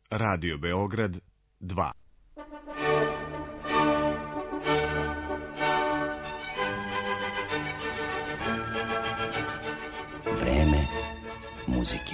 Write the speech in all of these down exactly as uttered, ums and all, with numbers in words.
Radio Beograd dva. Vreme muzike.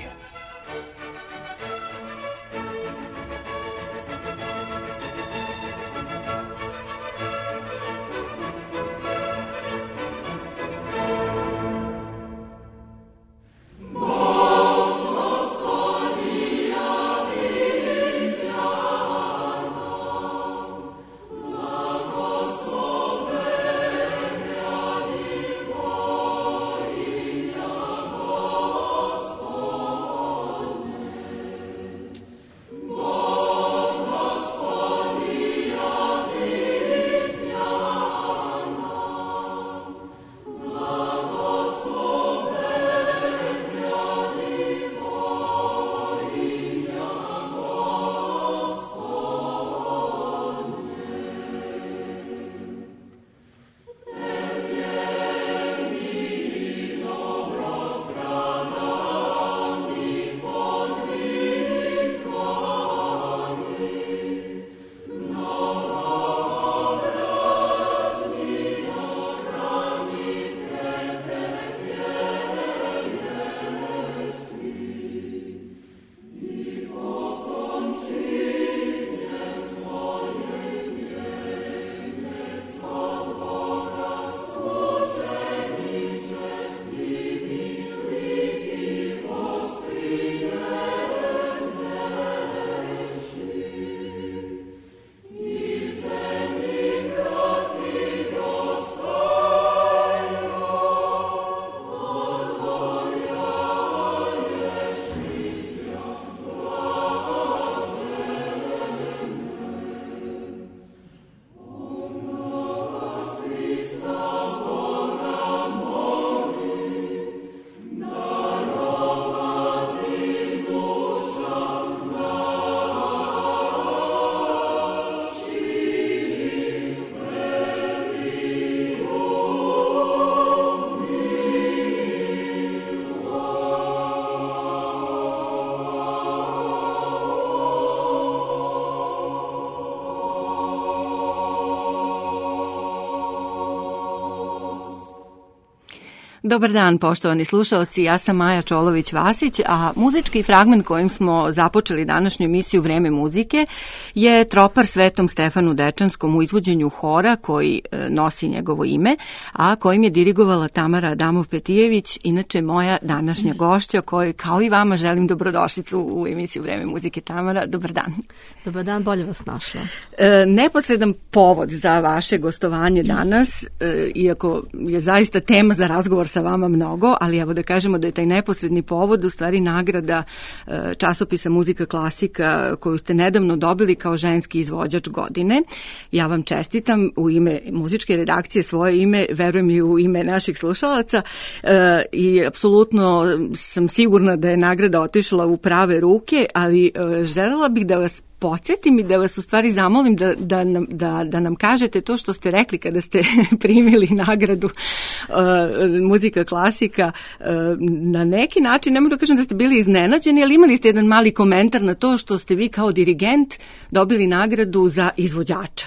Dobar dan, poštovani slušalci, ja sam Maja Čolović-Vasić, a muzički fragment kojim smo započeli današnju emisiju Vreme muzike je Tropar Svetom Stefanu Dečanskom u izvođenju hora koji nosi njegovo ime, a kojim je dirigovala Tamara Adamov-Petijević, inače moja današnja gošća, kojoj kao i vama želim dobrodošlicu u emisiju Vreme muzike. Tamara, dobar dan. Dobar dan, bolje vas našla. E, neposredan povod za vaše gostovanje danas, e, iako je zaista tema za razgovor sa vama mnogo, ali evo da kažemo da je taj neposredni povod u stvari nagrada e, časopisa Muzika klasika koju ste nedavno dobili kao ženski izvođač godine. Ja vam čestitam u ime muzičke redakcije, svoje ime, verujem i u ime naših slušalaca e, i apsolutno sam sigurna da je nagrada otišla u prave ruke, ali e, želela bih da vas podsjetim i da vas u stvari zamolim da, da, nam, da, da nam kažete to što ste rekli kada ste primili nagradu uh, Muzika klasika. Uh, na neki način, ne mogu da kažem da ste bili iznenađeni, ali imali ste jedan mali komentar na to što ste vi kao dirigent dobili nagradu za izvođača.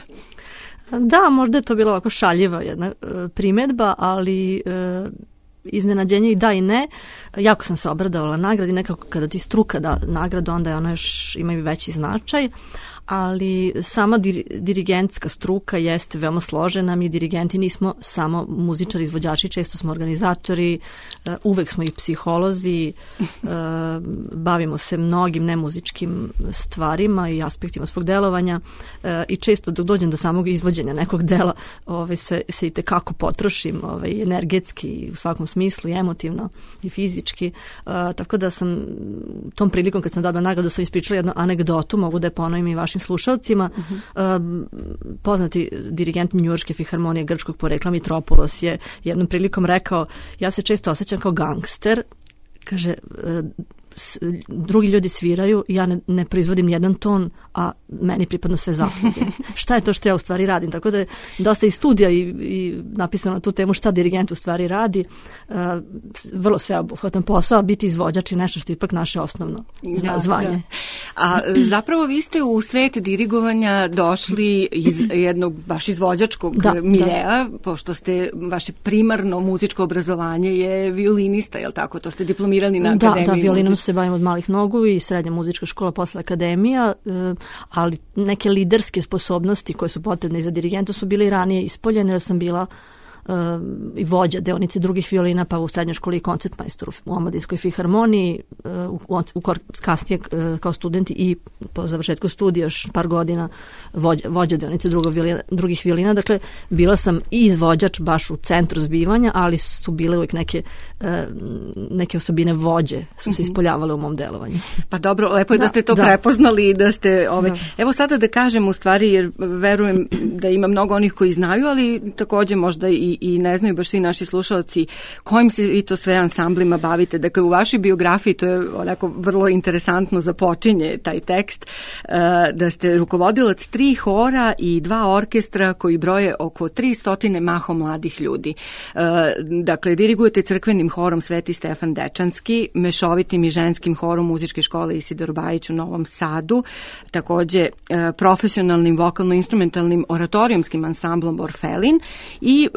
Da, možda je to bila ovako šaljiva jedna uh, primedba, ali uh, iznenađenje i da i ne. Jako sam se obradovala nagradi, nekako kada ti struka da nagradu, onda je ona još ima i veći značaj, ali sama dir, dirigentska struka jeste veoma složena. Mi dirigenti nismo samo muzičari, izvođači, često smo organizatori, uvek smo i psiholozi, bavimo se mnogim nemuzičkim stvarima i aspektima svog delovanja i često dok dođem do samog izvođenja nekog dela ovaj, se, se i tekako potrošim ovaj, energetski u svakom smislu i emotivno i fizički. Tako da sam tom prilikom kad sam dobila nagradu sam ispričala jednu anegdotu, mogu da je ponovim i vašim slušalcima. Uh-huh. Poznati dirigent Njujorške filharmonije grčkog porekla Mitropoulos je jednom prilikom rekao, ja se često osjećam kao gangster, kaže, s, drugi ljudi sviraju, ja ne, ne proizvodim jedan ton, a meni pripadno sve zasluge. Šta je to što ja u stvari radim? Tako da je dosta i studija i, i napisano na tu temu šta dirigent u stvari radi. Uh, vrlo sveobuhvatan posao, a biti izvođač je nešto što je ipak naše osnovno da, zvanje. Da. A zapravo vi ste u svet dirigovanja došli iz jednog baš izvođačkog da, miljeja, da. Pošto ste, vaše primarno muzičko obrazovanje je violinista, je li tako? To ste diplomirali na da, akademiji. Da, violinom se bavim od malih nogu i srednja muzička škola posle akademija, ali neke liderske sposobnosti koje su potrebne za dirigenta su bile i ranije ispoljene, jer sam bila i vođa deonice drugih violina, pa u srednjoj školi i koncertmajstor u Omladinskoj filharmoniji, u, u, u kasnije kao studenti i po završetku studija još par godina vođa, vođa deonice violina, drugih violina. Dakle, bila sam i izvođač baš u centru zbivanja, ali su bile uvijek neke, neke osobine vođe su se ispoljavale u mom delovanju. Pa dobro, lepo je da, da ste to da. prepoznali i da ste... Ove, da. Evo sada da kažem u stvari, jer verujem da ima mnogo onih koji znaju, ali također možda i i ne znaju baš svi naši slušalci kojim se vi to sve ansamblima bavite. Dakle, u vašoj biografiji, to je onako vrlo interesantno započinje taj tekst, da ste rukovodilac tri hora i dva orkestra koji broje oko tristo mahom mladih ljudi. Dakle, dirigujete crkvenim horom Sveti Stefan Dečanski, mešovitim i ženskim horom Muzičke škole Isidor Bajić u Novom Sadu, također profesionalnim vokalno-instrumentalnim oratorijumskim ansamblom Orfelin i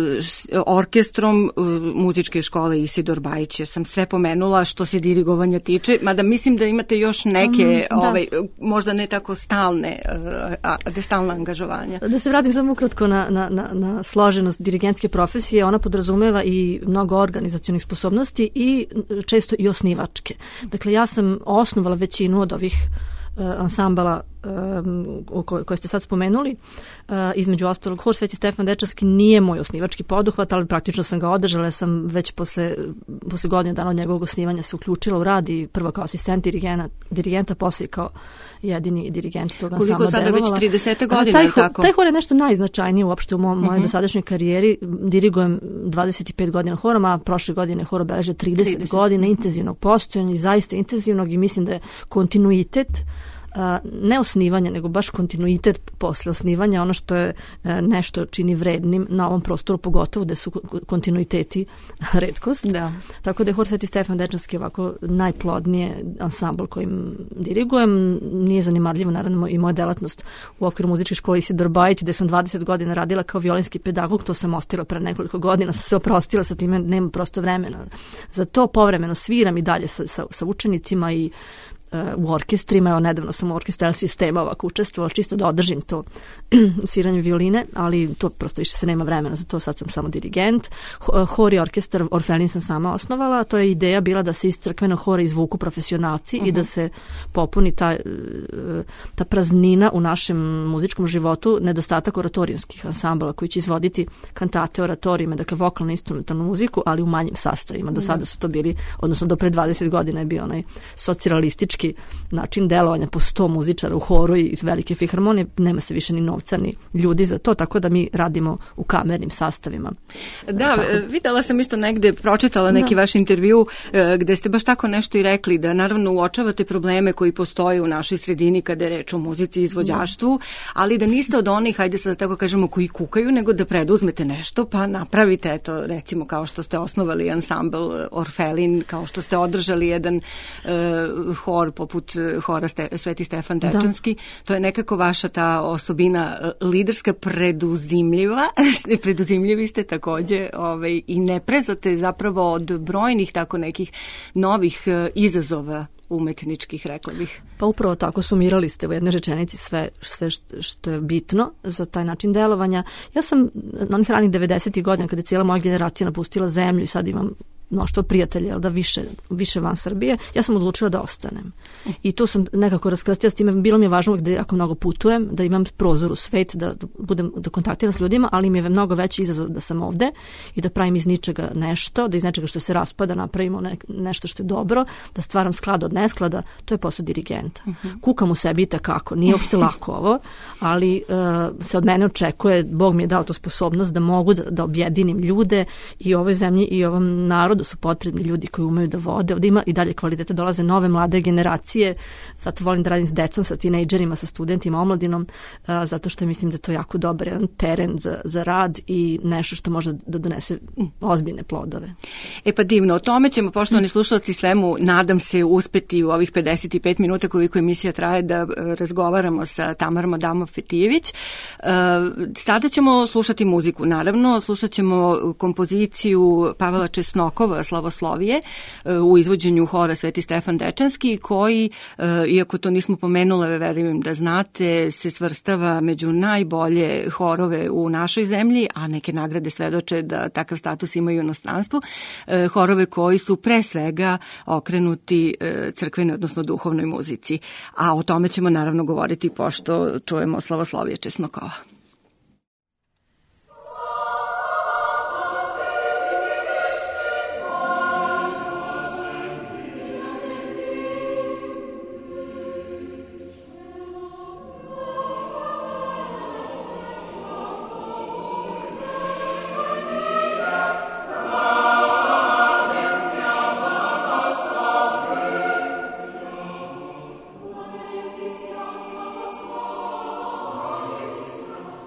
orkestrom Muzičke škole Isidor Bajić. Ja sam sve pomenula što se dirigovanja tiče, mada mislim da imate još neke, mm, ovaj, možda ne tako stalne, a, a stalna angažovanja. Da se vratim samo ukratko na, na, na, na složenost dirigentske profesije, ona podrazumeva i mnogo organizacionih sposobnosti i često i osnivačke. Dakle, ja sam osnovala većinu od ovih ansambala um, koje ste sad spomenuli. Uh, između ostalog, hor Sveti Stefan Dečanski nije moj osnivački poduhvat, ali praktično sam ga održala. Ja sam već posle, posle godine dana od njegovog osnivanja se uključila u rad i prvo kao asistent dirigenta, dirigenta poslije kao jedini dirigent tog ansambla delovala. Koliko sada već trideset godina, taj, je tako? Taj hor je nešto najznačajnije uopšte u moj, uh-huh. mojoj dosadašnjoj karijeri. Dirigujem dvadeset pet godina horom, a prošle godine hor obeležio trideset, trideset godina intenzivnog postojanja i zaista intenzivnog, i mislim da je kontinuitet ne osnivanje, nego baš kontinuitet posle osnivanja, ono što je nešto čini vrednim na ovom prostoru, pogotovo da su kontinuiteti retkost. Da. Tako da je hor Sveti Stefan Dečanski ovako najplodnije ansambl kojim dirigujem. Nije zanimarljivo naravno i moja delatnost u okviru Muzičke škole Isidor Bajić, gde sam dvadeset godina radila kao violinski pedagog. To sam ostavila pre nekoliko godina, sam se oprostila sa time, nema prosto vremena za to. Povremeno sviram i dalje sa, sa, sa učenicima i u orkestrima. Evo, nedavno sam u orkestru sistema ovako učestvovala, čisto da održim to sviranje violine, ali to prosto više se nema vremena za to, sad sam samo dirigent. Hor i orkestar Orfelin sam sama osnovala, to je ideja bila da se iz crkvenog hora izvuku profesionalci uh-huh. i da se popuni ta, ta praznina u našem muzičkom životu, nedostatak oratorijumskih ansambala koji će izvoditi kantate, oratorijume, dakle vokalnu instrumentalnu muziku, ali u manjim sastavima. Do sada su to bili, odnosno do pre dvadeset godina je bio onaj socijalistički način delovanja po sto muzičara u horu i velike filharmonije, nema se više ni novca ni ljudi za to, tako da mi radimo u kamernim sastavima. Da, tako. Videla sam isto negde, pročitala neki da. vaš intervju gde ste baš tako nešto i rekli, da naravno uočavate probleme koji postoje u našoj sredini kada je reč o muzici i izvođaštvu, da. ali da niste od onih, hajde sad tako kažemo, koji kukaju, nego da preduzmete nešto, pa napravite, eto, recimo kao što ste osnovali ansambl Orfelin, kao što ste održali jedan uh, hor poput hora Ste, Sveti Stefan Dečanski. Da. To je nekako vaša ta osobina liderska, preduzimljiva. Preduzimljivi ste također ovaj, i ne prezate zapravo od brojnih tako nekih novih izazova umetničkih, rekla bih. Pa upravo tako, sumirali ste u jednoj rečenici sve, sve što je bitno za taj način delovanja. Ja sam na onih ranih devedesetih godina, kada je cijela moja generacija napustila zemlju i sad imam mnoštvo prijatelja, da više, više van Srbije, ja sam odlučila da ostanem. I tu sam nekako raskrstila s time, bilo mi je važno da jako mnogo putujem, da imam prozor u svet, da budem, da kontaktiram s ljudima, ali mi je mnogo veći izazov da sam ovde i da pravim iz ničega nešto, da iz nečega što se raspada napravimo ne, nešto što je dobro, da stvaram sklad od nesklada, to je posao dirigenta. Uh-huh. Kukam u sebi i takako, nije uopšte lako ovo, ali uh, se od mene očekuje, Bog mi je dao tu sposobnost da mogu da, da objedinim ljude i ovoj zemlji i ovom narodu narodu su potrebni ljudi koji umeju da vode, ovde ima i dalje kvalitete, dolaze nove mlade generacije, zato volim da radim s decom, sa tinejdžerima, sa studentima, omladinom, zato što mislim da je to jako dobar jedan teren za, za rad i nešto što može da donese ozbiljne plodove. E pa divno, o tome ćemo, poštovani slušalci, svemu, nadam se, uspeti u ovih pedeset pet minuta koliko emisija traje da razgovaramo sa Tamarom Adamov-Fetijević. Sada ćemo slušati muziku, naravno, slušat ćemo kompoziciju Pavela Česnokova, Slavoslovije, u izvođenju hora Sveti Stefan Dečanski, koji, iako to nismo pomenule, verujem da znate, se svrstava među najbolje horove u našoj zemlji, a neke nagrade svedoče da takav status imaju u inostranstvu. Horove koji su pre svega okrenuti crkvenoj, odnosno duhovnoj muzici. A o tome ćemo naravno govoriti pošto čujemo Slavoslovije Česnokova. Thank you.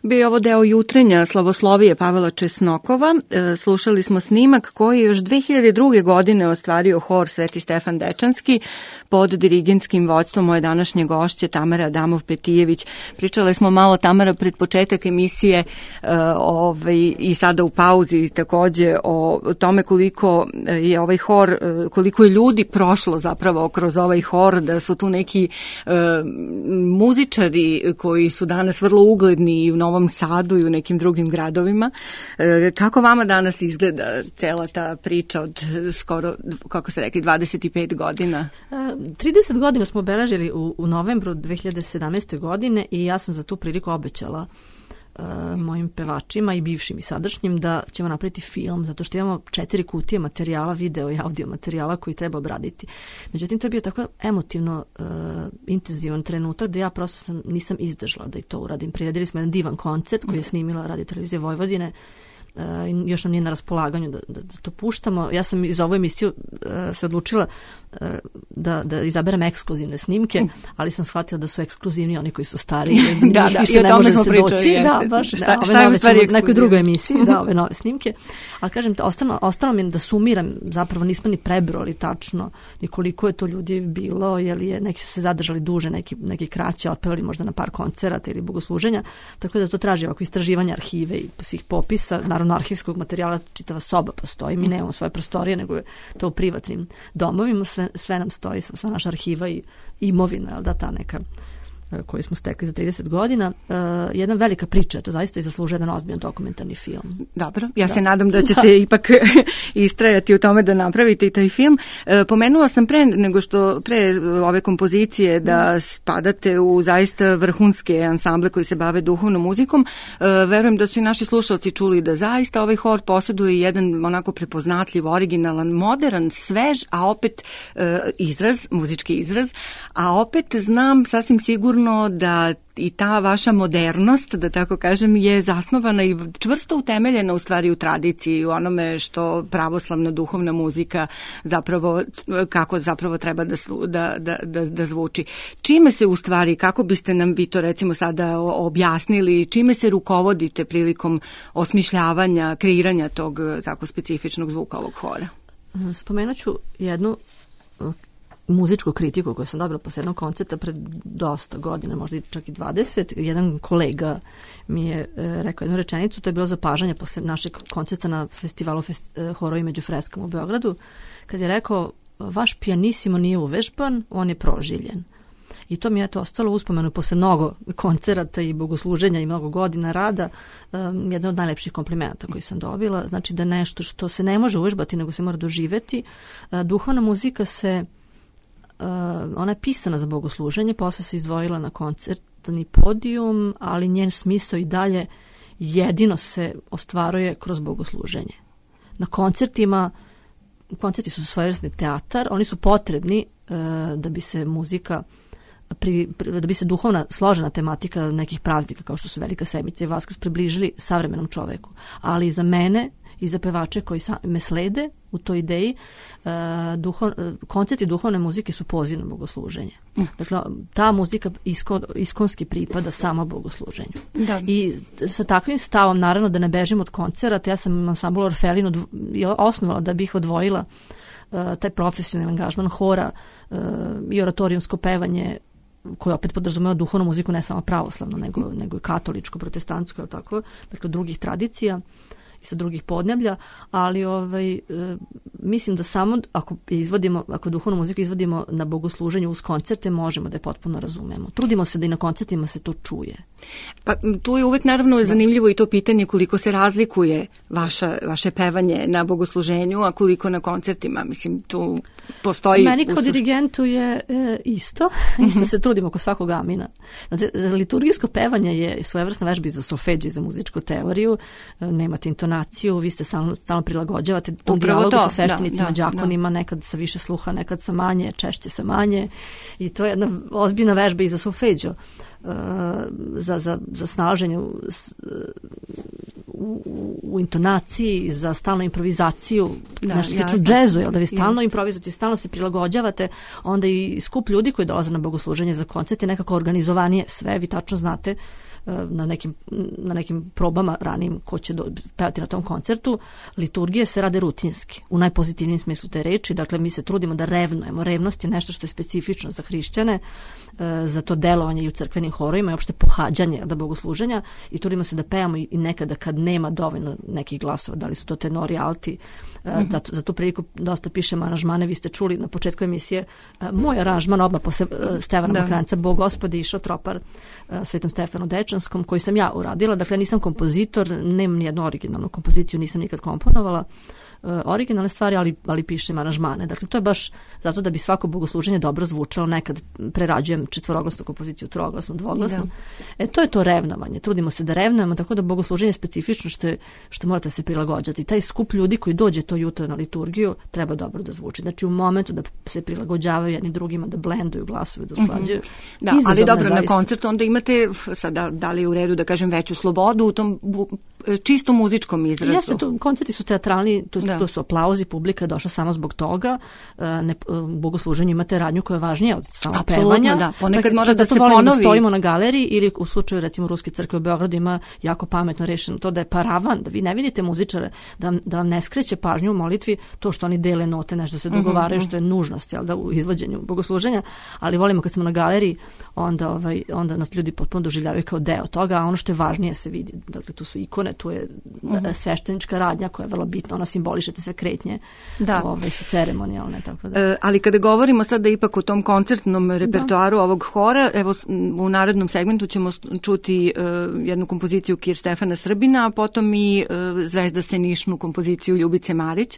Bio je ovo deo jutrenja slavoslovije Pavela Česnokova. E, slušali smo snimak koji je još dve hiljade druge. godine ostvario hor Sveti Stefan Dečanski pod dirigentskim vođstvom moje današnje gošće Tamara Adamov-Petijević. Pričale smo malo, Tamara, pred početak emisije e, ovaj, i sada u pauzi takođe o tome koliko je ovaj hor, koliko je ljudi prošlo zapravo kroz ovaj hor, da su tu neki e, muzičari koji su danas vrlo ugledni i u Novom Sadu i u nekim drugim gradovima. E, kako vama danas izgleda cela ta priča od skoro, kako ste rekli, dvadeset pet godina? trideset godina smo obeležili u, u novembru dve hiljade sedamnaeste. godine i ja sam za tu priliku obećala uh, mojim pevačima i bivšim i sadašnjim da ćemo napraviti film, zato što imamo četiri kutije materijala, video i audio materijala koji treba obraditi. Međutim, to je bio tako emotivno uh, intenzivan trenutak da ja prosto sam, nisam izdržala da i to uradim. Priredili smo jedan divan koncert koji je snimila Radio Televizija Vojvodine. Uh, još nam nije na raspolaganju da, da, da to puštamo. Ja sam za ovu emisiju uh, se odlučila uh, da, da izaberem ekskluzivne snimke, ali sam shvatila da su ekskluzivni oni koji su stariji. Da, da, i o tome smo pričali. Da, baš, šta, da, šta je u stvari ekskluzivno? Na nekoj drugoj emisiji, da, ove nove snimke. Ali kažem, ostalo, ostalo mi je da sumiram, zapravo nismo ni prebrali tačno ni koliko je to ljudi bilo, jer je, neki su se zadržali duže, neki, neki kraće, otpevali možda na par koncerata ili bogosluženja, tako da to traži ovako istraživanje arhive i svih popisa, naravno arhivskog materijala, čitava soba postoji, mi nemamo svoje prostorije, nego je to u privatnim domovima, sve, sve nam stoji, sva, sva naša arhiva i imovina, da, ta neka koju smo stekli za trideset godina. Uh, jedna velika priča, to zaista i zaslužuje jedan ozbiljan dokumentarni film. Dobro, ja da. se nadam da ćete da. ipak istrajati u tome da napravite i taj film. Uh, pomenula sam pre nego što pre ove kompozicije da spadate u zaista vrhunske ansamble koji se bave duhovnom muzikom. Uh, verujem da su i naši slušalci čuli da zaista ovaj hor posjeduje jedan onako prepoznatljiv, originalan, modern, svež, a opet uh, izraz, muzički izraz, a opet znam sasvim sigurno da i ta vaša modernost, da tako kažem, je zasnovana i čvrsto utemeljena u stvari u tradiciji, u onome što pravoslavna duhovna muzika zapravo, kako zapravo treba da, da, da, da, da zvuči. Čime se u stvari, kako biste nam vi to recimo sada objasnili, čime se rukovodite prilikom osmišljavanja, kreiranja tog tako specifičnog zvuka ovog hora? Spomenut ću jednu muzičku kritiku koju sam dobila posle jednog koncerta pred dosta godina, možda čak i dvadeset. Jedan kolega mi je e, rekao jednu rečenicu, to je bilo zapažanje posle našeg koncerta na festivalu fest, e, horovi među freskama u Beogradu, kad je rekao, vaš pijanissimo nije uvežban, on je proživljen. I to mi je to ostalo uspomenu posle mnogo koncerata i bogosluženja i mnogo godina rada, um, jedan od najlepših komplimenta koji sam dobila. Znači da nešto što se ne može uvežbati, nego se mora doživeti. Uh, duhovna muzika se Uh, ona je pisana za bogosluženje, posle se izdvojila na koncertni podijum, ali njen smisao i dalje jedino se ostvaruje kroz bogosluženje. Na koncertima, koncerti su svojevrsni teatar, oni su potrebni uh, da bi se muzika Pri, da bi se duhovna složena tematika nekih praznika kao što su Velika sedmica i Vaskrs približili savremenom čoveku. Ali za mene i za pevače koji sa, me slede u toj ideji, uh, duhov, koncerti duhovne muzike su poziv na bogosluženje. Mm. Dakle, ta muzika isko, iskonski pripada samo bogosluženju. Da. I sa takvim stavom, naravno da ne bežim od koncerata, ja sam ansambl Orfelin odv, osnovala da bih odvojila uh, taj profesionalni angažman hora uh, i oratorijumsko pevanje koje opet podrazumeva duhovnu muziku, ne samo pravoslavno, nego, nego i katoličko, protestantsko, ili tako, dakle drugih tradicija i sa drugih podneblja, ali ovaj, e, mislim da samo ako izvodimo, ako duhovnu muziku izvodimo na bogosluženju uz koncerte, možemo da je potpuno razumemo. Trudimo se da i na koncertima se to čuje. Pa tu je uvek naravno zanimljivo i to pitanje koliko se razlikuje vaša, vaše pevanje na bogosluženju, a koliko na koncertima. Mislim, tu postoji... Meni kao dirigentu je e, isto. Isto mm-hmm. se trudimo oko svakog amina. Znači, liturgijsko pevanje je svojevrsna vežba za solfedž i za muzičku teoriju. E, nemate intonaciju, vi ste stalno, stalno prilagođavate tom dijalogu sa sveštenicima, da, da, đakonima, da. Nekad sa više sluha, nekad sa manje, češće sa manje. I to je jedna ozbiljna vežba i za solfeđo. Uh, za, za, za snalaženje u, u, u intonaciji, za stalnu improvizaciju, da, nešto slično džezu, jel da vi stalno jasno. improvizujete, stalno se prilagođavate, onda i skup ljudi koji dolaze na bogosluženje za koncert je nekako organizovanije sve, vi tačno znate na nekim, na nekim probama ranijim ko će do, pevati na tom koncertu, liturgije se rade rutinski, u najpozitivnijem smislu te reči, dakle mi se trudimo da revnujemo. Revnost je nešto što je specifično za hrišćane, za to delovanje i u crkvenim horovima i uopšte pohađanje da bogosluženja i trudimo se da pevamo i nekada kad nema dovoljno nekih glasova, da li su to tenori, alti, mm-hmm. za, za tu priliku dosta pišemo aranžmane, vi ste čuli na početku emisije moj aranžman odmah posle Stevana Mokranjca, Bog Gospodi, išao tropar Svetom Stefanu Dečanskom, koji sam ja uradila, dakle nisam kompozitor, nemam nijednu originalnu kompoziciju, nisam nikad komponovala originalne stvari, ali, ali pišem aranžmane. Dakle, to je baš zato da bi svako bogosluženje dobro zvučalo. Nekad prerađujem četvoroglasnu kompoziciju, troglasnu, dvoglasnu. Da. E, to je to revnovanje. Trudimo se da revnujemo, tako da bogosluženje je specifično što, je, što morate se prilagođati. Taj skup ljudi koji dođe to jutro na liturgiju treba dobro da zvuči. Znači, u momentu da se prilagođavaju jedni drugima, da blenduju glasove, da usklađuju. Mm-hmm. Da, ali dobro, zaista. Na koncertu onda imate, sada, da li je u redu da kažem, veću slobodu u tom bu, čisto muzičkom izrazu. Jeste, to, koncerti su teatralni, to, to su aplauzi, publika je došla samo zbog toga. Ne, u bogosluženju imate radnju koja je važnija od samo pevanja. Da. Ponekad čak, može da se ponovi. Da stojimo na galeriji ili u slučaju recimo Ruske crkve u Beogradu ima jako pametno rešeno to da je paravan, da vi ne vidite muzičare, da, da vam ne skreće pažnju u molitvi to što oni dele note, nešto se dogovaraju, mm-hmm. što je nužnost, jel da, u izvođenju bogosluženja, ali volimo kad smo na galeriji, onda, ovaj, onda nas ljudi potpuno doživljavaju kao deo toga, a ono što je važnije se vidi. Dakle, tu su ikone, tu je mm-hmm. sveštenička radnja koja je vrlo bitna, ona simboliše te sve kretnje, da. Ove su ceremonijalne, tako da. E, ali kada govorimo sada ipak o tom koncertnom repertoaru da. Ovog hora, evo u narednom segmentu ćemo čuti uh, jednu kompoziciju Kir Stefana Srbina, a potom i uh, Zvezda se nišnu kompoziciju Ljubice Marić.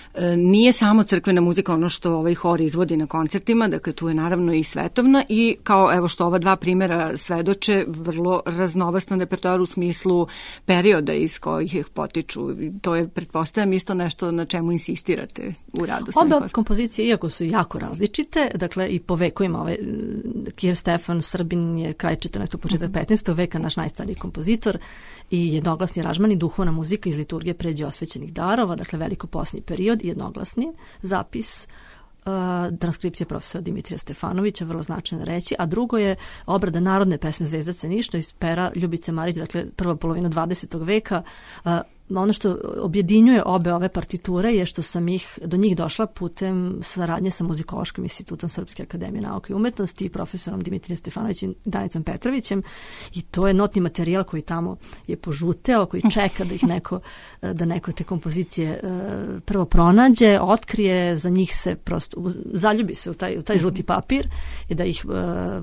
Nije samo crkvena muzika ono što ovaj hor izvodi na koncertima, dakle tu je naravno i svetovna i kao evo što ova dva primjera svedoče, vrlo raznovrstan repertoar u smislu perioda iz kojih ih potiču. To je, pretpostavljam, isto nešto na čemu insistirate u radu. Oba kompozicije, iako su jako različite, dakle i po vekovima, ovaj, Kir Stefan Srbin je kraj četrnaestog početak mm-hmm. petnaestog veka naš najstariji kompozitor i jednoglasni aranžman i duhovna muzika iz liturgije pređe osvećenih darova, dakle veliko posljednji period, jednoglasni zapis, uh, transkripcija profesora Dimitrija Stefanovića, vrlo značajno reći, a drugo je obrada narodne pesme Zvezda se ništa iz pera Ljubice Marić, dakle prva polovina dvadesetog veka. Uh, ono što objedinjuje obe ove partiture je što sam ih, do njih došla putem saradnje sa Muzikološkim institutom Srpske akademije nauke i umetnosti i profesorom Dimitrijem Stefanovićem i Danicom Petrovićem i to je notni materijal koji tamo je požuteo, koji čeka da ih neko, da neko te kompozicije prvo pronađe, otkrije, za njih se prosto zaljubi se u taj, u taj žuti papir i da ih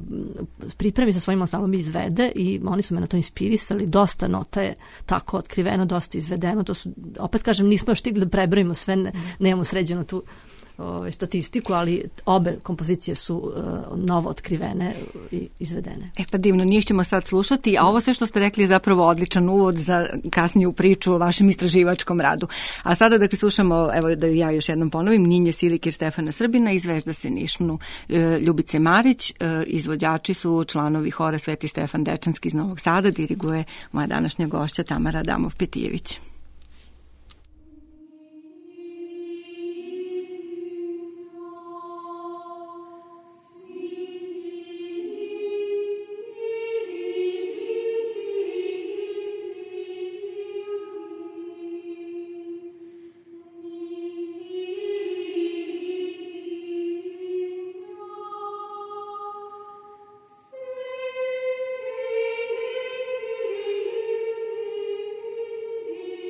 pripremi sa svojim ansamblom i izvede i oni su me na to inspirisali, dosta nota je tako otkriveno, dosta izvedeno. To su, opet kažem, nismo još stigli da prebrojimo sve, ne, nemamo sređenu tu ove, statistiku, ali obe kompozicije su uh, novo otkrivene i izvedene. E pa divno, njih ćemo sad slušati, a ovo sve što ste rekli je zapravo odličan uvod za kasniju priču o vašem istraživačkom radu. A sada da slušamo, evo da ja još jednom ponovim, Ninje Sili Kir Stefana Srbina i Zvezda se nišnu Ljubice Marić. Izvođači su članovi hora Sveti Stefan Dečanski iz Novog Sada, diriguje moja današnja gošća Tamara Adamov-Petijević. Thank you.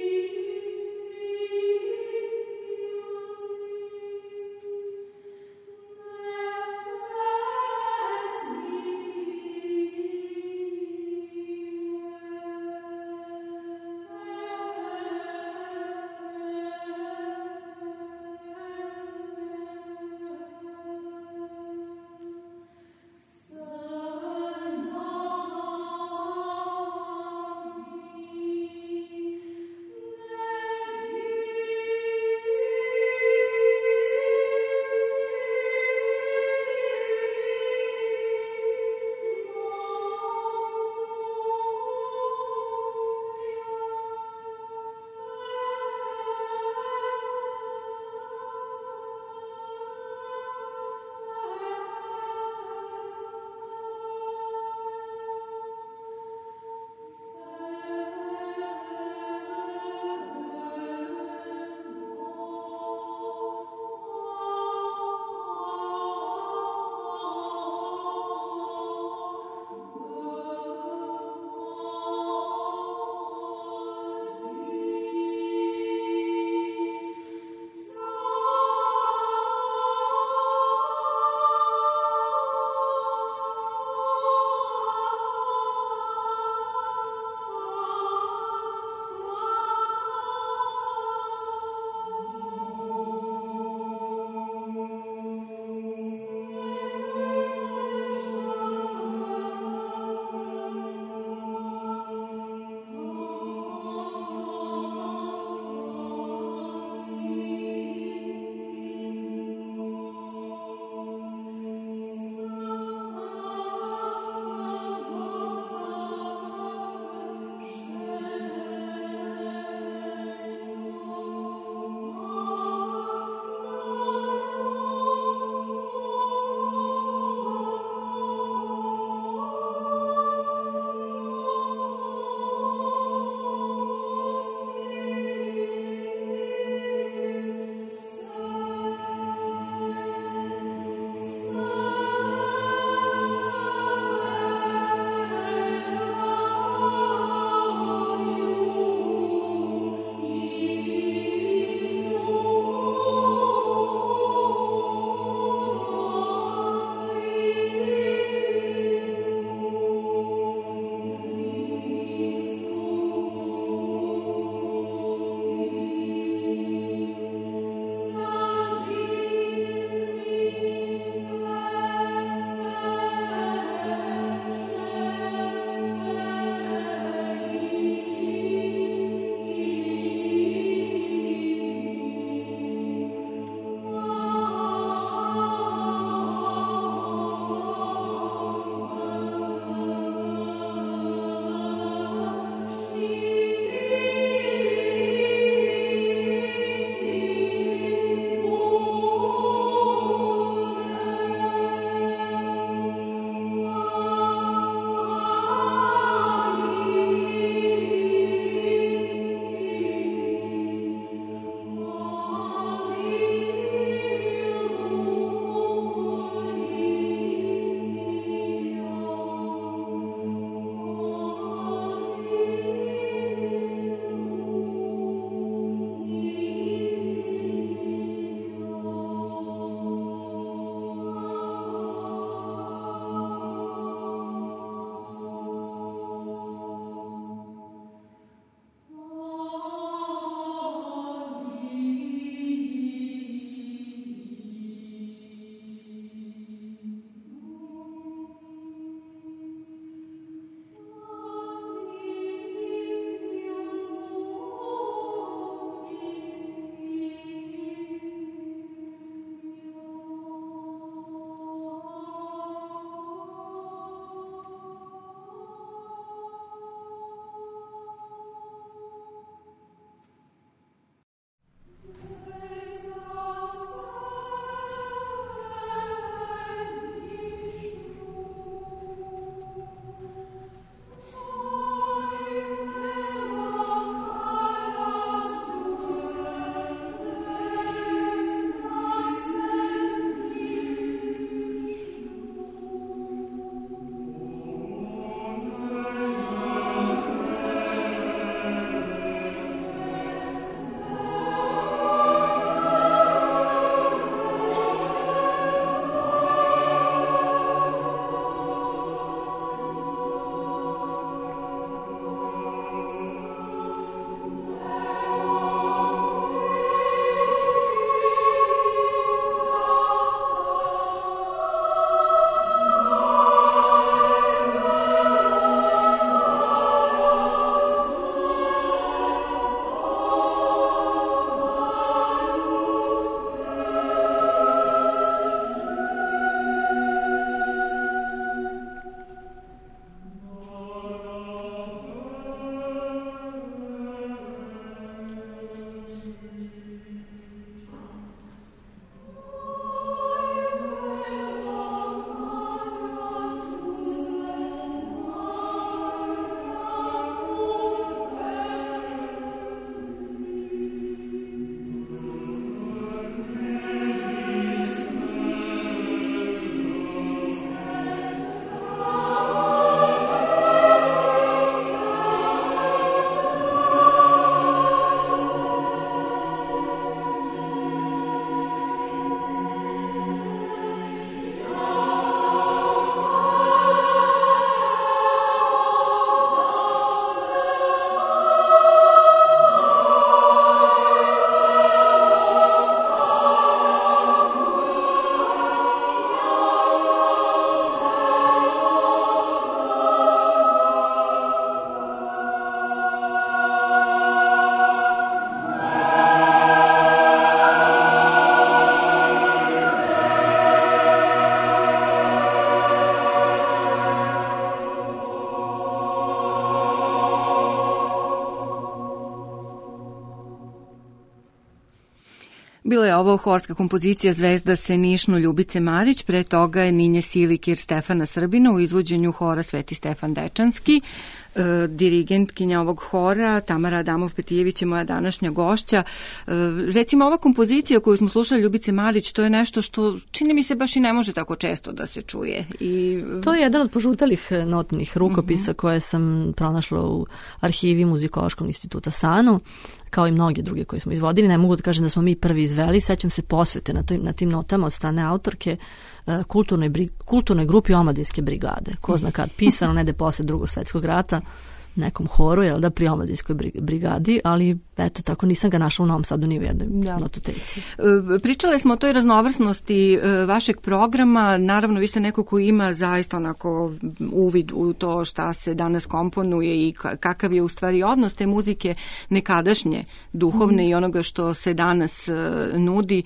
Bila je ovo horska kompozicija Zvezda se nišnu Ljubice Marić, pre toga je Ninje Sili Kir Stefana Srbina u izvođenju hora Sveti Stefan Dečanski. E, dirigentkinja ovog hora Tamara Adamov-Petijević je moja današnja gošća. E, recimo ova kompozicija koju smo slušali Ljubice Marić, to je nešto što čini mi se baš i ne može tako često da se čuje. I... To je jedan od požutalih notnih rukopisa uh-huh. koje sam pronašla u arhivi Muzikološkog instituta Sanu, kao i mnoge druge koje smo izvodili. Ne mogu da kažem da smo mi prvi izveli, sećam se posvete na, toj, na tim notama od strane autorke uh, kulturnoj, brig, kulturnoj grupi Omladinske brigade. Ko zna kad, pisano nede posle Drugog svetskog rata, nekom horu, jel da, pri Omladinskoj brigadi, ali eto tako nisam ga našla u Novom Sadu ni u jednoj ja. nototeci. Pričale smo o toj raznovrsnosti vašeg programa, naravno vi ste neko ko ima zaista onako uvid u to šta se danas komponuje i kakav je u stvari odnos te muzike nekadašnje, duhovne mm. i onoga što se danas nudi.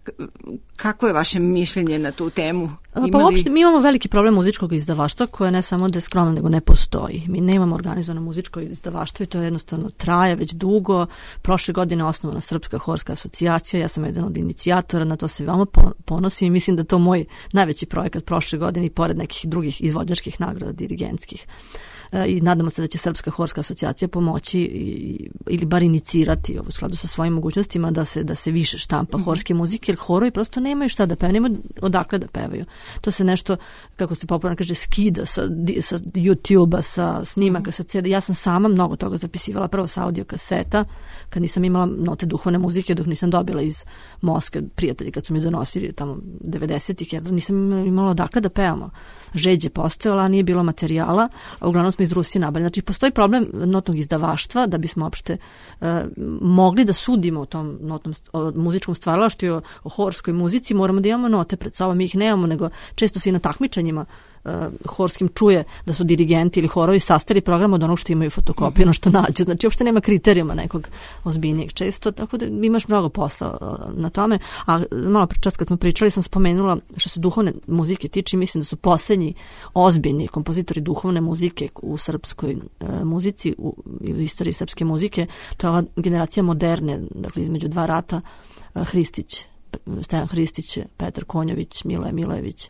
Kako je vaše mišljenje na tu temu? Ima pa uopšte mi imamo veliki problem muzičkog izdavaštva koje ne samo da je skromno, nego ne postoji. Mi nemamo organizovano muzičko izdavaštvo i to jednostavno traje već dugo. Prošle godine osnovana Srpska horska asocijacija, ja sam jedan od inicijatora, na to se veoma ponosim i mislim da to moj najveći projekat prošle godine i pored nekih drugih izvođačkih nagrada dirigentskih. I nadamo se da će Srpska horska asocijacija pomoći i, ili bar inicirati u skladu sa svojim mogućnostima da se, da se više štampa mm-hmm. horske muzike, jer horovi prosto nemaju šta da pevaju, nemaju odakle da pevaju. To se nešto, kako se popularno kaže, skida sa, sa YouTube-a, sa snimaka, mm-hmm. sa C D. Ja sam sama mnogo toga zapisivala, prvo sa audio kaseta, kad nisam imala note duhovne muzike, dok nisam dobila iz Moskve, prijatelji kad su mi donosili tamo devedesetih, jer nisam imala odakle da pevamo. Žeđe postojala, nije bilo materijala, a uglavnom smo iz Rusije nabavili. Znači, postoji problem notnog izdavaštva da bismo uopšte uh, mogli da sudimo o tom notnom, o muzičkom stvaralaštvu i o, o horskoj muzici, moramo da imamo note pred sobom, mi ih nemamo, nego često se i na takmičenjima uh, horskim čuje da su dirigenti ili horovi sastari program od onog što imaju fotokopiju, ono što nađu. Znači, uopšte nema kriterijuma nekog ozbiljnijeg često, tako da imaš mnogo posla uh, na tome. A malo čas kad smo pričali sam spomenula što se duhovne muzike tiče, mislim da su poslednji ozbiljni kompozitori duhovne muzike u srpskoj uh, muzici, u, u istoriji srpske muzike. To je ova generacija moderne, dakle između dva rata, uh, Hristić, Stevan Hristić, Petar Konjović, Miloje Milojević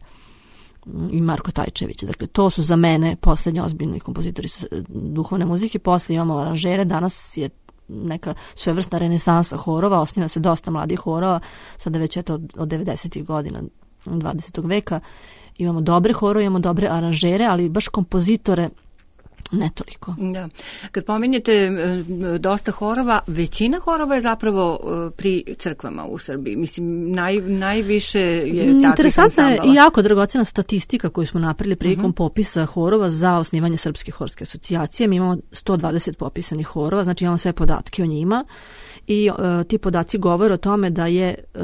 i Marko Tajčević. Dakle, to su za mene poslednji ozbiljni kompozitori duhovne muzike. Posle imamo aranžere, danas je neka svevrsna renesansa horova, osniva se dosta mladih horova, sada već eto od, od devedesetih godina dvadesetog veka. Imamo dobre horove, imamo dobre aranžere, ali baš kompozitore ne toliko. Da. Kad pominjete dosta horova, većina horova je zapravo pri crkvama u Srbiji. Mislim, naj, najviše je takvih interesantna ansambala. Je i jako dragocena statistika koju smo napravili prilikom uh-huh. popisa horova za osnivanje Srpske horske asocijacije. Mi imamo sto dvadeset popisanih horova, znači imamo sve podatke o njima. I uh, ti podaci govore o tome da je uh,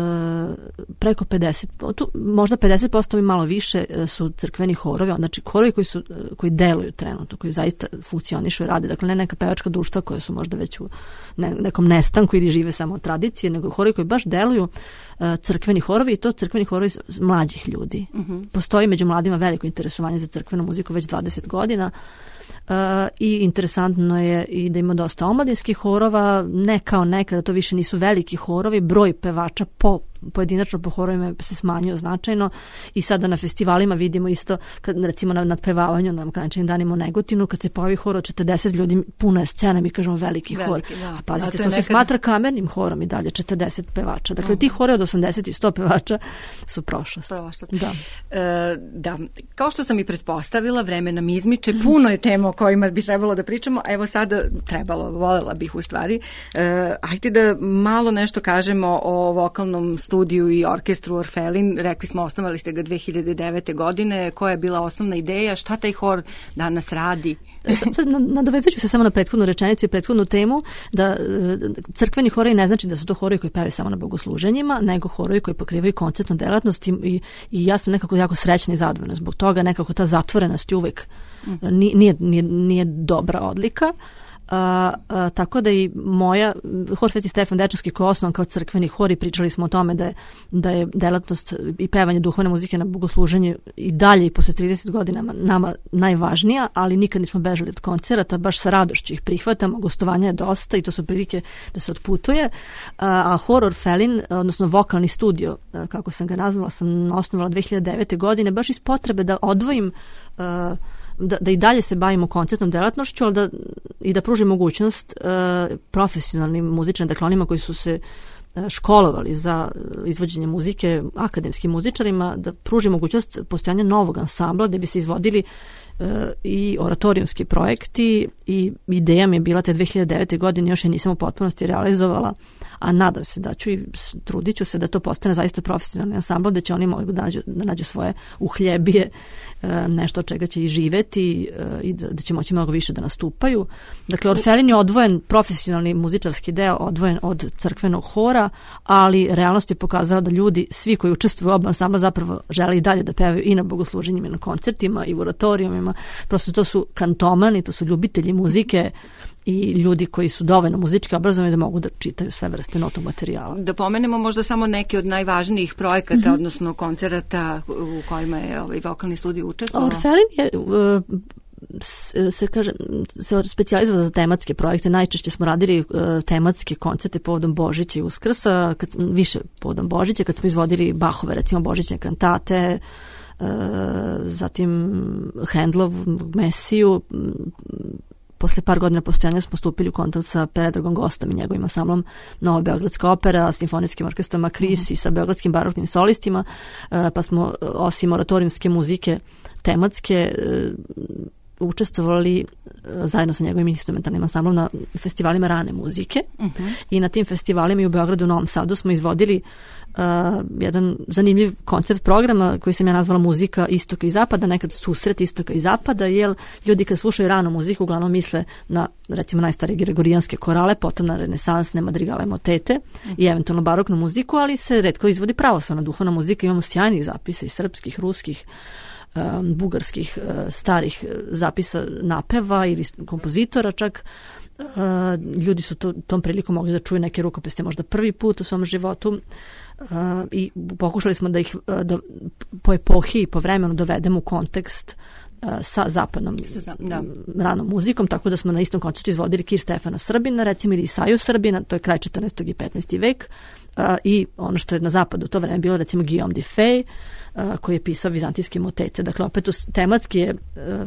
preko pedeset, tu, možda pedeset posto i malo više uh, su crkveni horovi, znači horovi koji, su, uh, koji deluju trenutno, koji zaista funkcionišu i rade, dakle ne neka pevačka društva koje su možda već u ne, nekom nestanku ili žive samo od tradicije, nego horovi koji baš deluju, uh, crkveni horovi i to crkveni horovi mlađih ljudi. Uh-huh. Postoji među mladima veliko interesovanje za crkvenu muziku već dvadeset godina. Uh, i interesantno je i da ima dosta omladinskih horova, ne kao nekada, to više nisu veliki horovi, broj pevača po pojedinačno po horovima se smanjio značajno i sada na festivalima vidimo isto, kad, recimo na nadpevavanju na Kranjčanim danima u Negotinu, kad se pojavi hor od četrdeset ljudi, puna je scena, mi kažemo veliki, veliki hor. Da. A pazite, to, to se nekad... smatra kamernim horom i dalje, četrdeset pevača. Dakle, mm. ti hore od osamdeset i sto pevača su prošlost. Prošlost. Da. E, da. Kao što sam i pretpostavila, vreme nam izmiče, puno je tema o kojima bi trebalo da pričamo, a evo sada trebalo, volela bih u stvari. E, ajde da malo nešto kažemo o vokalnom studiju i orkestru Orfelin. Rekli smo, osnovali ste ga dve hiljade devete. godine. Koja je bila osnovna ideja? Šta taj hor danas radi? Sad, sad nadovezat ću se samo na prethodnu rečenicu i prethodnu temu, da crkveni horovi ne znači da su to horovi koji pevaju samo na bogosluženjima, nego horovi koji pokrivaju koncertnu delatnost i, i, i ja sam nekako jako srećna i zadovoljna zbog toga, nekako ta zatvorenost uvek nije, nije, nije dobra odlika. A, a, tako da i moja, hor Sveti Stefan Dečanski koji je osnovan kao crkveni hor i pričali smo o tome da je, da je delatnost i pevanje duhovne muzike na bogosluženju i dalje i posle trideset godina nama najvažnija, ali nikad nismo bežali od koncerata, baš sa radošću ih prihvatamo, gostovanja je dosta i to su prilike da se otputuje, a, a hor Orfelin, odnosno vokalni studio, a, kako sam ga nazvala, sam osnovala dve hiljade devete. godine, baš iz potrebe da odvojim a, Da, da i dalje se bavimo koncertnom delatnošću, ali da, i da pruži mogućnost uh, profesionalnim muzičarima, dakle onima koji su se uh, školovali za izvođenje muzike, akademskim muzičarima, da pruži mogućnost postojanja novog ansambla gde bi se izvodili uh, i oratorijumski projekti i ideja mi je bila te dve hiljade devete. godine, još je nisam u potpunosti realizovala, a nadam se da ću i trudit ću se da to postane zaista profesionalni ansambl, da će oni mogu da nađu, da nađu svoje uhljebije, nešto od čega će i živeti i da, da će moći mnogo više da nastupaju. Dakle, Orfelin je odvojen, profesionalni muzičarski deo, odvojen od crkvenog hora, ali realnost je pokazala da ljudi, svi koji učestvuju u oba ansambla, zapravo žele i dalje da pevaju i na bogosluženjima, i na koncertima, i u oratorijumima. Prosto to su kantomani, to su ljubitelji muzike i ljudi koji su dovoljno muzički obrazovani da mogu da čitaju sve vrste notog materijala. Da pomenemo možda samo neke od najvažnijih projekata, mm-hmm. odnosno koncerata u kojima je ovaj vokalni studij učestvovao. Orfelin je uh, se kaže se specijalizovao za tematske projekte. Najčešće smo radili uh, tematske koncerte povodom Božića i Uskrsa, kad više povodom Božića, kad smo izvodili Bachove, recimo božićne kantate, uh, zatim Handlov Mesiju. Posle par godina postojanja smo stupili u kontakt sa Predragom Gostom i njegovim ansamblom Nova Beogradska opera, simfonijskim orkestrom Akris i sa beogradskim baroknim solistima, pa smo osim oratorijumske muzike tematske učestvovali zajedno sa njegovim instrumentalnim ansamblom na festivalima rane muzike. Uh-huh. I na tim festivalima i u Beogradu i Novom Sadu smo izvodili uh, jedan zanimljiv koncept programa koji sam ja nazvala Muzika istoka i zapada, nekad susret istoka i zapada, jer ljudi kad slušaju ranu muziku uglavnom misle na recimo najstarije gregorijanske korale, potom na renesansne madrigale, motete uh-huh. i eventualno baroknu muziku, ali se retko izvodi pravoslavna duhovna muzika. Imamo sjajnih zapisa i srpskih, ruskih, bugarskih starih zapisa napeva ili kompozitora čak. Ljudi su to, tom prilikom mogli da čuju neke rukopise možda prvi put u svom životu i pokušali smo da ih do, po epohi i po vremenu dovedemo u kontekst sa zapadnom da. ranom muzikom, tako da smo na istom koncertu izvodili Kir Stefana Srbina, recimo, ili Isaju Srbina, to je kraj četrnaestog i petnaestog vek, i ono što je na zapadu u to vreme bilo recimo Guillaume de Fay, koji je pisao vizantijske motete. Dakle, opet tematski je,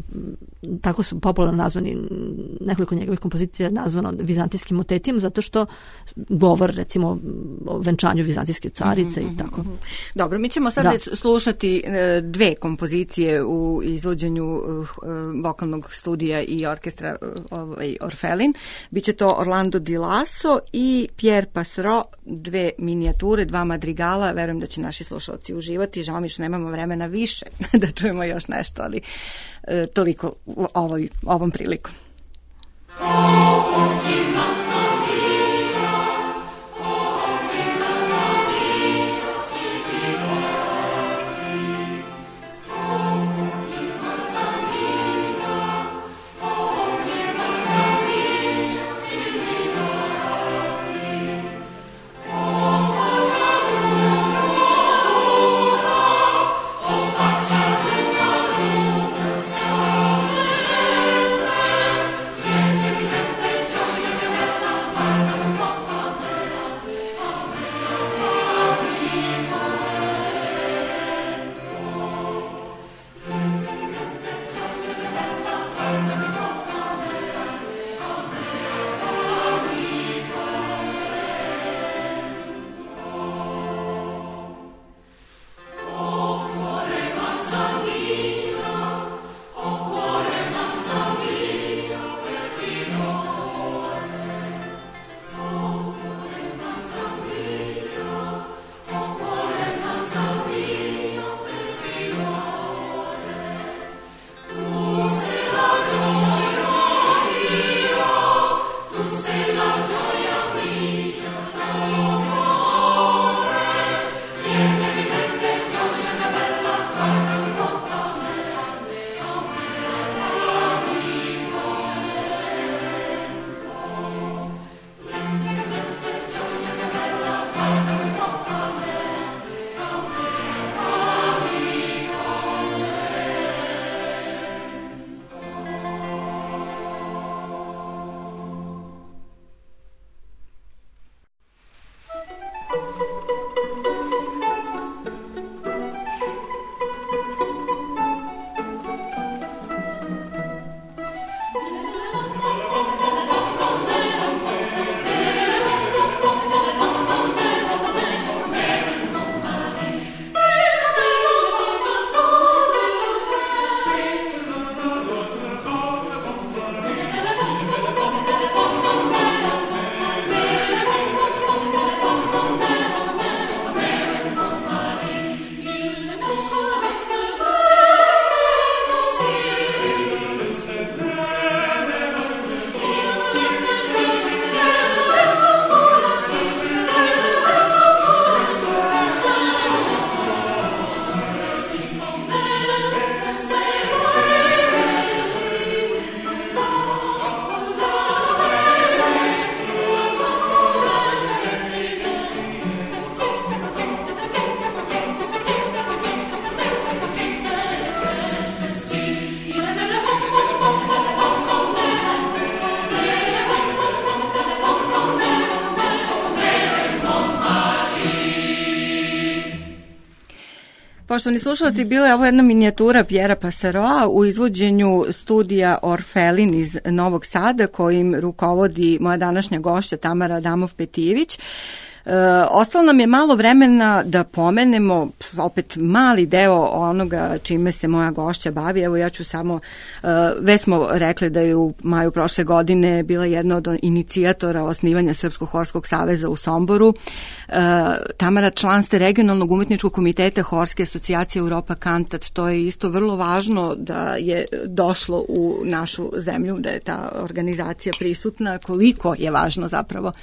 tako su popularno nazvani, nekoliko njegovih kompozicija je nazvano vizantijskim motetima, zato što govor, recimo, o venčanju vizantijske carice mm-hmm, i tako. Mm-hmm. Dobro, mi ćemo sad da. slušati dve kompozicije u izvođenju vokalnog studija i orkestra ovaj, Orfelin. Biće to Orlando Di Lasso i Pierre Passereau, dve minijature, dva madrigala. Verujem da će naši slušalci uživati. Žao mi što nemamo vremena više da čujemo još nešto, ali e, toliko u ovoj, ovom prilikom. Thank you. Poštovani slušalci, bila je ovo jedna minijatura Pjera Passaroa u izvođenju studija Orfelin iz Novog Sada, kojim rukovodi moja današnja gošća Tamara Adamov-Petijević. E, ostalo nam je malo vremena da pomenemo opet mali deo onoga čime se moja gošća bavi. Evo ja ću samo, e, već smo rekli da je u maju prošle godine bila jedna od inicijatora osnivanja Srpskog horskog saveza u Somboru. E, Tamara, član ste regionalnog umetničkog komiteta Horske asocijacije Europa Cantat. To je isto vrlo važno da je došlo u našu zemlju, da je ta organizacija prisutna. Koliko je važno zapravo?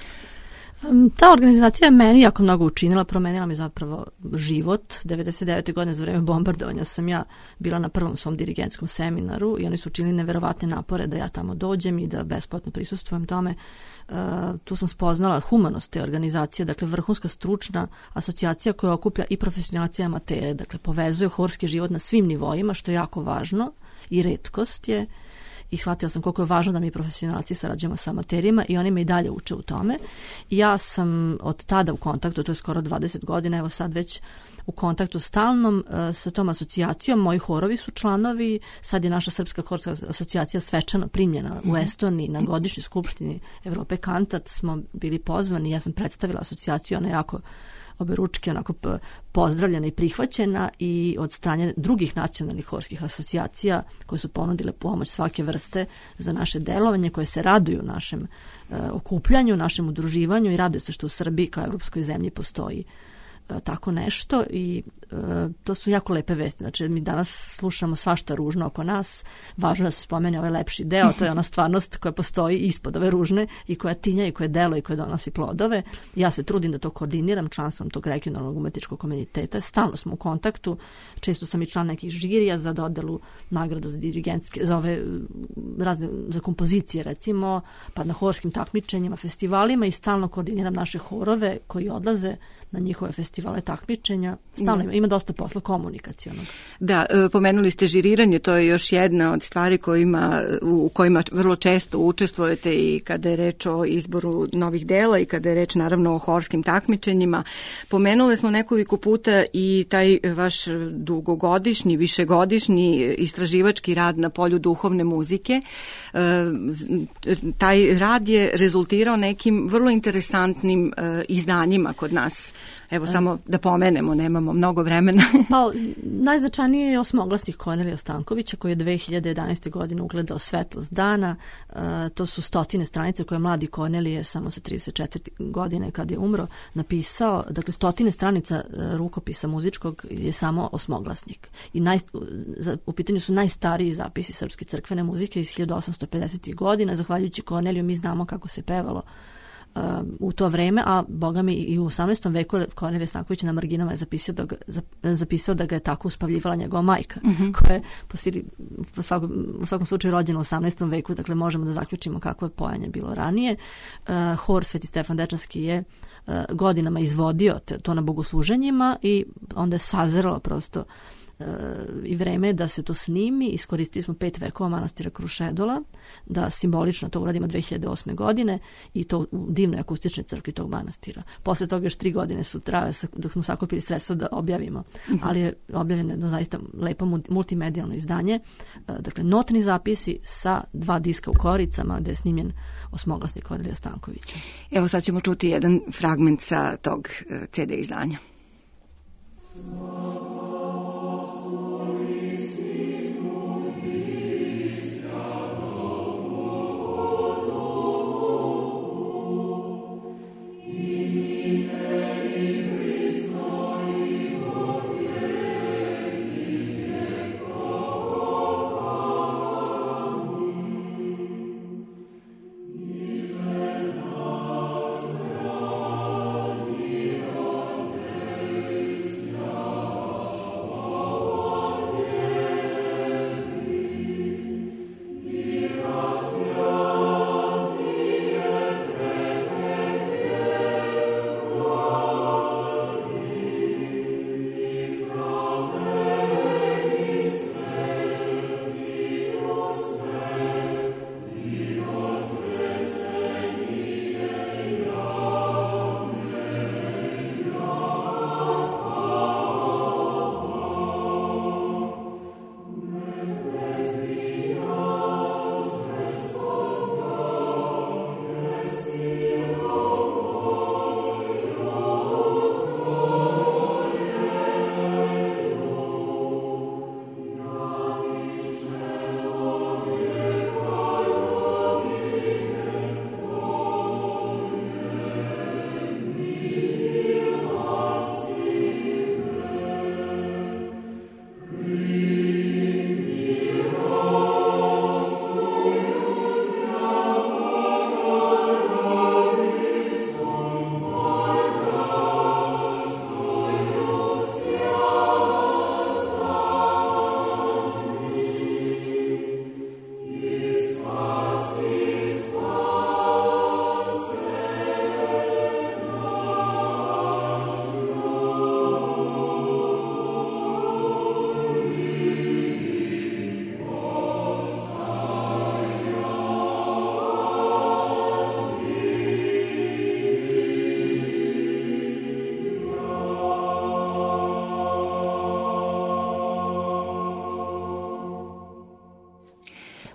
Ta organizacija je meni jako mnogo učinila, promenila mi zapravo život. devedeset devete godine za vreme bombardovanja sam ja bila na prvom svom dirigentskom seminaru i oni su učinili neverovatne napore da ja tamo dođem i da besplatno prisustvujem tome. Uh, tu sam spoznala humanost te organizacije, dakle vrhunska stručna asocijacija koja okuplja i profesionalce i amatere, dakle povezuje horski život na svim nivoima, što je jako važno i retkost je. I shvatila sam koliko je važno da mi profesionalci sarađujemo sa amaterima i oni me i dalje uče u tome. I ja sam od tada u kontaktu, to je skoro dvadeset godina, evo sad već u kontaktu stalnom uh, sa tom asocijacijom. Moji horovi su članovi, sad je naša Srpska horska asocijacija svečano primljena mm-hmm. u Estoniji na godišnjoj skupštini Evrope Cantat, smo bili pozvani, ja sam predstavila asocijaciju, ona je jako obe ručke onako pozdravljena i prihvaćena i od strane drugih nacionalnih horskih asocijacija koje su ponudile pomoć svake vrste za naše delovanje, koje se raduju našem uh, okupljanju, našem udruživanju i raduju se što u Srbiji kao evropskoj zemlji postoji uh, tako nešto i uh, to su jako lepe vesti. Znači, mi danas slušamo svašta ružno oko nas, važno da se spomene ovaj lepši deo, to je ona stvarnost koja postoji ispod ove ružne i koja tinja i koja delo i koja donosi plodove. Ja se trudim da to koordiniram, član sam tog regionalnog umetničkog komuniteta, stalno smo u kontaktu, često sam i član nekih žirija za dodelu nagrada za dirigentske, za ove razne, za kompozicije recimo, pa na horskim takmičenjima, festivalima i stalno koordiniram naše horove koji odlaze na njihove festivale takmičenja. Stalno ima, ima dosta posla komunikacionog. Da, pomenuli ste žiriranje, to je još jedna od stvari kojima, u kojima vrlo često učestvujete i kada je reč o izboru novih dela i kada je reč naravno o horskim takmičenjima. Pomenuli smo nekoliko puta i taj vaš dugogodišnji, višegodišnji istraživački rad na polju duhovne muzike. Taj rad je rezultirao nekim vrlo interesantnim izdanjima kod nas. Evo samo da pomenemo, nemamo mnogo vremena. Pa, najznačajnije je osmoglasnik Kornelija Stankovića koji je dve hiljade jedanaeste. godine ugledao svetlost dana. E, to su stotine stranice koje mladi Kornelije samo sa trideset četiri godine kad je umro napisao. Dakle, stotine stranica e, rukopisa muzičkog je samo osmoglasnik. I naj, za, u pitanju su najstariji zapisi srpske crkvene muzike iz hiljadu osamsto pedesetih. godina. Zahvaljujući Korneliju mi znamo kako se pevalo u to vreme, a boga mi i u osamnaestom veku Kornelije Stanković na marginama je zapisao da ga, zapisao da ga je tako uspavljivala njegova majka, mm-hmm. koja je po, sili, po svakom, u svakom slučaju rođena u osamnaestom veku, dakle možemo da zaključimo kako je pojanje bilo ranije. Uh, hor Sveti Stefan Dečanski je uh, godinama izvodio te, to na bogosluženjima i onda je sazrelo prosto i vreme da se to snimi. Iskoristili smo pet vekova manastira Krušedola da simbolično to uradimo dve hiljade osme. godine i to u divnoj akustičnoj crkvi tog manastira. Posle toga još tri godine su trajale dok smo sakupili sredstva da objavimo, mm-hmm. ali je objavljeno jedno zaista lepo multimedijalno izdanje, dakle notni zapisi sa dva diska u koricama gde je snimljen osmoglasnik Kornelija Stankovića. Evo sad ćemo čuti jedan fragment sa tog ce de izdanja. Yeah.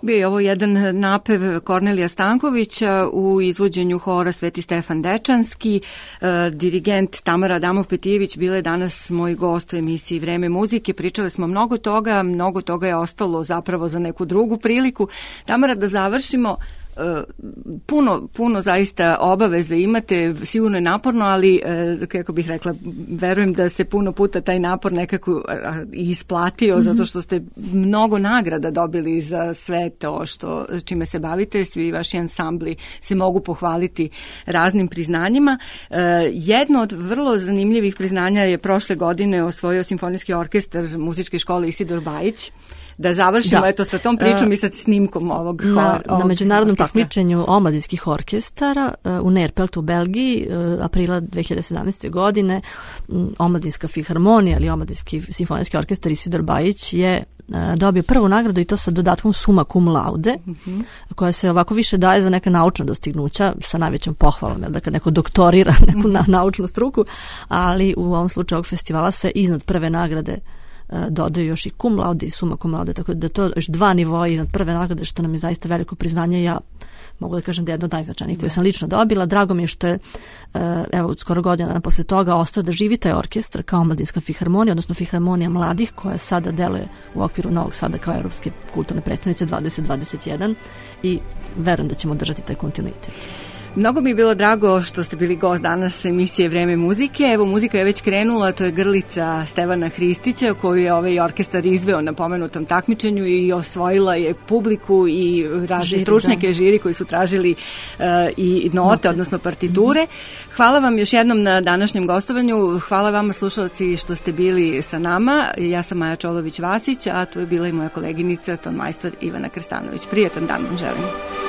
Bio je ovo jedan napev Kornelija Stankovića u izvođenju hora Sveti Stefan Dečanski. E, dirigent Tamara Adamov-Petijević bila je danas moj gost u emisiji Vreme muzike. Pričali smo mnogo toga, mnogo toga je ostalo zapravo za neku drugu priliku. Tamara, da završimo, puno, puno zaista obaveza imate, sigurno je naporno, ali kako bih rekla, verujem da se puno puta taj napor nekako isplatio, mm-hmm. zato što ste mnogo nagrada dobili za sve to što, čime se bavite, svi vaši ansambli se mogu pohvaliti raznim priznanjima. Jedno od vrlo zanimljivih priznanja je prošle godine osvojio Simfonijski orkestar Muzičke škole Isidor Bajić. Da završimo da. eto sa tom pričom uh, i sa snimkom ovog na, hor, ovog na međunarodnom orkestra. takmičenju omladinskih orkestara uh, u Nerpeltu u Belgiji uh, aprila dve hiljade sedamnaeste. godine um, Omladinska filharmonija ili Omladinski simfonijski orkestar Isidor Bajić je uh, dobio prvu nagradu i to sa dodatkom summa cum laude, mm-hmm. koja se ovako više daje za neka naučna dostignuća sa najvećom pohvalom, jel, dakle neko doktorira neku na, naučnu struku, ali u ovom slučaju ovog festivala se iznad prve nagrade dodaju još i cum laude i summa cum laude, tako da to još dva nivoa iznad prve nagrade, što nam je zaista veliko priznanje. Ja mogu da kažem da je jedno od najznačajnijih koje sam lično dobila. Drago mi je što je, evo, skoro godina posle toga ostao da živi taj orkestar kao Omladinska filharmonija, odnosno Filharmonija mladih, koja sada deluje u okviru Novog Sada kao Europske kulturne predstavnice dvadeset dvadeset jedan i verujem da ćemo držati taj kontinuitet. Mnogo mi je bilo drago što ste bili gost danas emisije Vreme muzike. Evo, muzika je već krenula, to je Grlica Stevana Hristića, koju je ovaj orkestar izveo na pomenutom takmičenju i osvojila je publiku i razne stručnjake, žiri koji su tražili uh, i note, note, odnosno partiture. Mm-hmm. Hvala vam još jednom na današnjem gostovanju. Hvala vama, slušalci, što ste bili sa nama. Ja sam Maja Čolović-Vasić, a tu je bila i moja koleginica, tonmajstor Ivana Krstanović. Prijatan dan vam želim.